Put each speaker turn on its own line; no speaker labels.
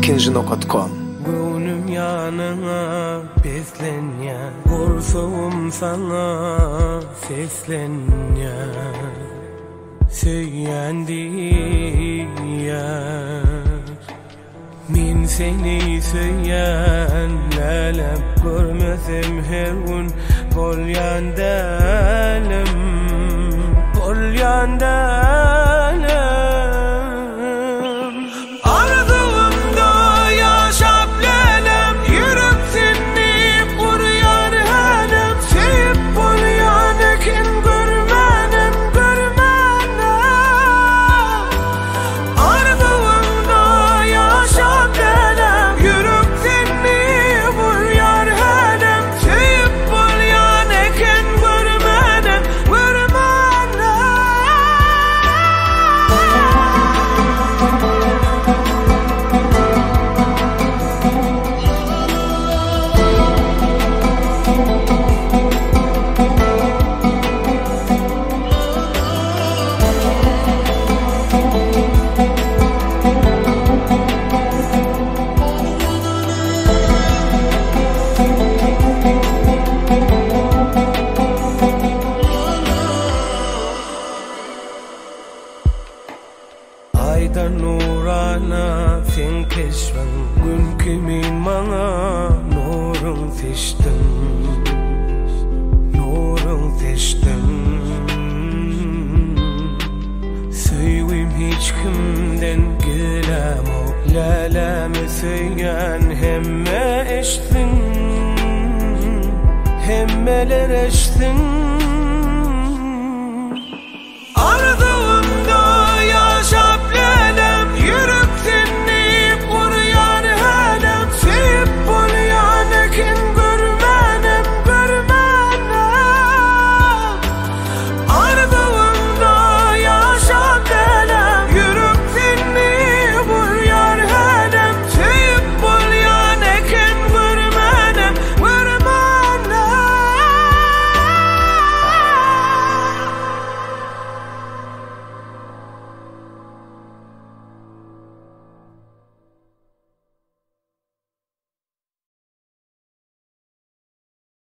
ikinci.com.
Gönlüm yanına beslenya, korkuğum sana seslenya. Söylendi min seni söyleyen lelem, görmesem her gün kol yandalim, kol yandalim. Arzumda yaşap lelem, yürüp seni kuryan henem, sevip kuryan ekin görmenem, görmenem. Arzumda yaşap lelem, yürüp seni kuryan henem, sevip kuryan ekin görmenem, görmenem. Aydan nurana sen keşfen, gün kimin bana nurun seçtin, nurun seçtin. Söyleyim hiç kimden gülem o, lelemi söyleyen hemme eştin, hemmeler eştin.